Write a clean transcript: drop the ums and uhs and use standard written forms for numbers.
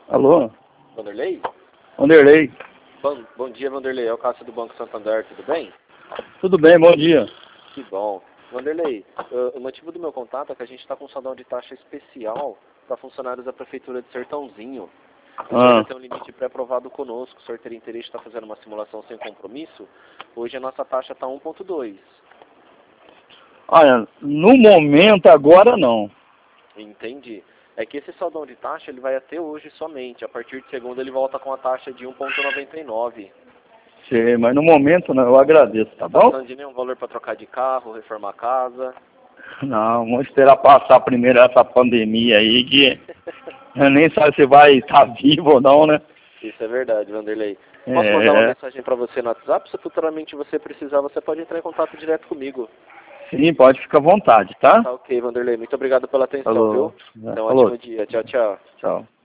Alô? Vanderlei? Vanderlei. Bom dia, Vanderlei. É o Cássio do Banco Santander, tudo bem? Tudo bem, bom dia. Que bom. Vanderlei, o motivo do meu contato é que a gente está com um salão de taxa especial para funcionários da Prefeitura de Sertãozinho. O senhor já tem um limite pré-aprovado conosco. O senhor teria interesse de estar fazendo uma simulação sem compromisso? Hoje a nossa taxa está 1,2. Olha, no momento agora não. Entendi. É que esse saldão de taxa ele vai até hoje somente. A partir de segunda ele volta com a taxa de 1,99. Sei, mas no momento não, eu agradeço, tá bom? Não de nenhum valor para trocar de carro, reformar a casa. Não, vamos esperar passar primeiro essa pandemia aí, que eu nem sabe se vai estar vivo ou não, né? Isso é verdade, Vanderlei. Posso mandar uma mensagem para você no WhatsApp? Se futuramente você precisar, você pode entrar em contato direto comigo. Sim, pode ficar à vontade, tá? Tá ok, Vanderlei. Muito obrigado pela atenção, Falou. viu? Então, Falou. ótimo dia. Tchau, tchau. Tchau.